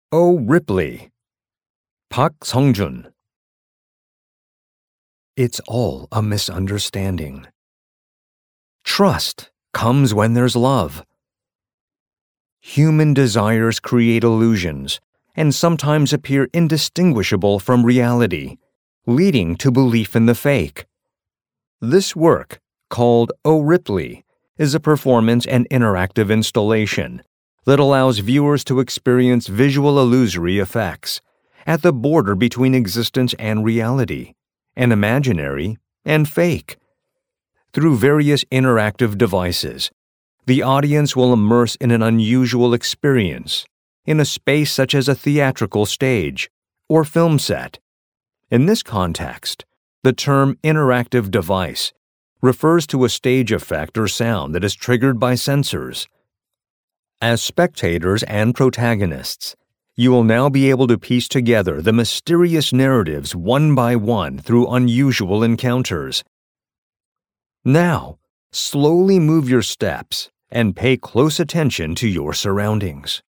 O. Ripley, Park Sung-jun. It's all a misunderstanding. Trust comes when there's love. Human desires create illusions and sometimes appear indistinguishable from reality, leading to belief in the fake. This work, called O. Ripley, is a performance and interactive installation that allows viewers to experience visual illusory effects at the border between existence and reality, and imaginary and fake. Through various interactive devices, the audience will immerse in an unusual experience in a space such as a theatrical stage or film set. In this context, the term interactive device refers to a stage effect or sound that is triggered by sensors. As spectators and protagonists, you will now be able to piece together the mysterious narratives one by one through unusual encounters. Now, slowly move your steps and pay close attention to your surroundings.